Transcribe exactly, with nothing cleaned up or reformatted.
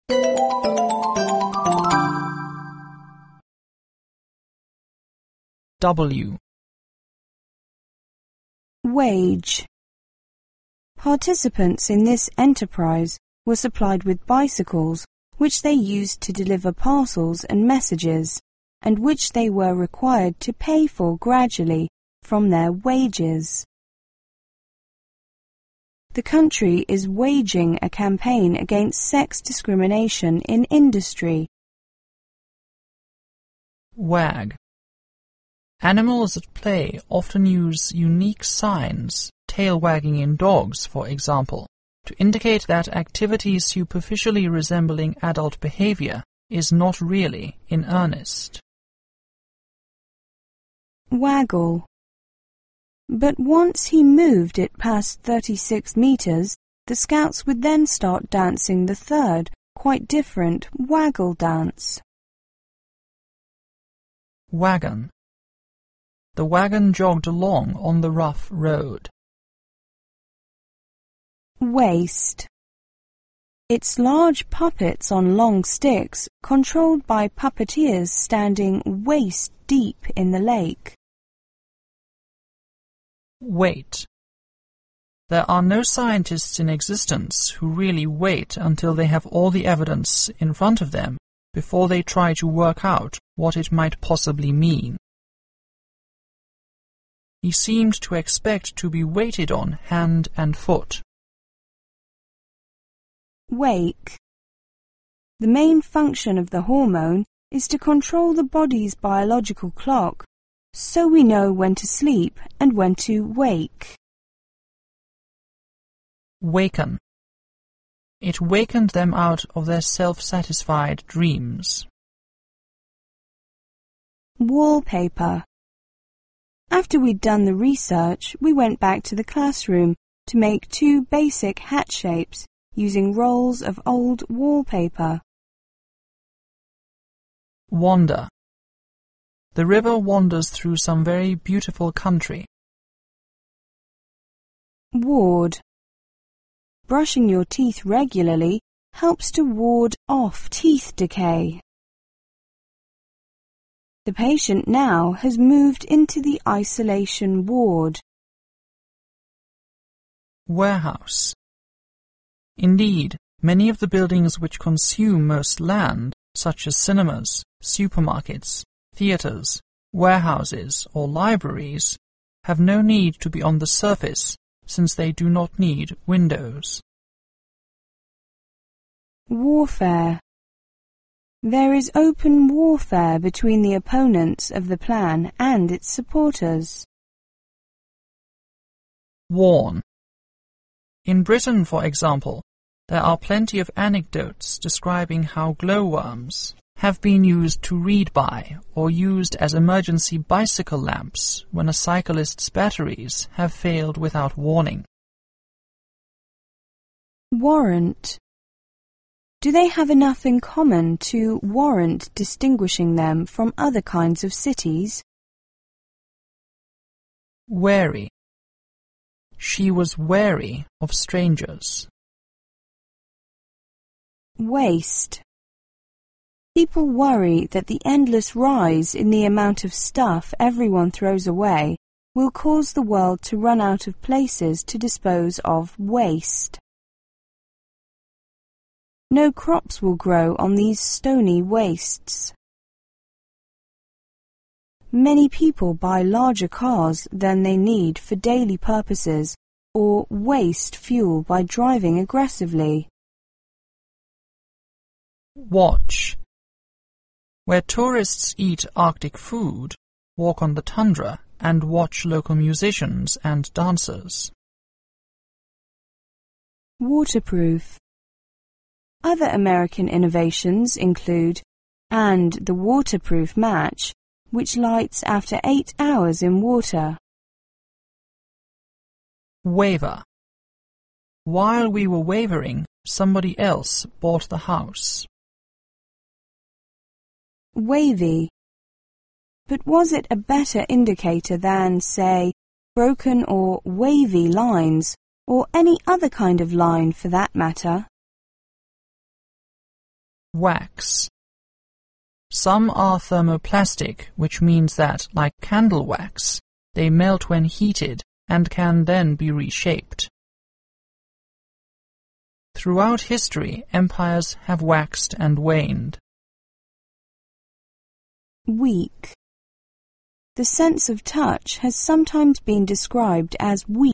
W. Wage. Participants in this enterprise were supplied with bicycles, which they used to deliver parcels and messages, and which they were required to pay for gradually from their wages. The country is waging a campaign against sex discrimination in industry. Wag. Animals at play often use unique signs, tail wagging in dogs, for example, to indicate that activity superficially resembling adult behavior is not really in earnest. Waggle. But once he moved it past thirty-six meters, the scouts would then start dancing the third, quite different waggle dance. Wagon. The wagon jogged along on the rough road. Waist. It's large puppets on long sticks, controlled by puppeteers standing waist deep in the lake. Wait. There are no scientists in existence who really wait until they have all the evidence in front of them before they try to work out what it might possibly mean. He seemed to expect to be waited on hand and foot. Wake. The main function of the hormone is to control the body's biological clock, so we know when to sleep and when to wake. Waken. It wakened them out of their self-satisfied dreams. Wallpaper. After we'd done the research, we went back to the classroom to make two basic hat shapes using rolls of old wallpaper. Wander. The river wanders through some very beautiful country. Ward. Brushing your teeth regularly helps to ward off teeth decay. The patient now has moved into the isolation ward. Warehouse. Indeed, many of the buildings which consume most land, such as cinemas, supermarkets, theatres, warehouses, or libraries, have no need to be on the surface, since they do not need windows. Warfare. There is open warfare between the opponents of the plan and its supporters. Warn. In Britain, for example, there are plenty of anecdotes describing how glowworms have been used to read by or used as emergency bicycle lamps when a cyclist's batteries have failed without warning. Warrant. Do they have enough in common to warrant distinguishing them from other kinds of cities? Wary. She was wary of strangers. Waste. People worry that the endless rise in the amount of stuff everyone throws away will cause the world to run out of places to dispose of waste. No crops will grow on these stony wastes. Many people buy larger cars than they need for daily purposes or waste fuel by driving aggressively. Watch. Where tourists eat Arctic food, walk on the tundra, and watch local musicians and dancers. Waterproof. Other American innovations include and the waterproof match, which lights after eight hours in water. Waver. While we were wavering, somebody else bought the house. Wavy. But was it a better indicator than, say, broken or wavy lines, or any other kind of line for that matter? Wax. Some are thermoplastic, which means that, like candle wax, they melt when heated and can then be reshaped. Throughout history, empires have waxed and waned. Weak. The sense of touch has sometimes been described as weak.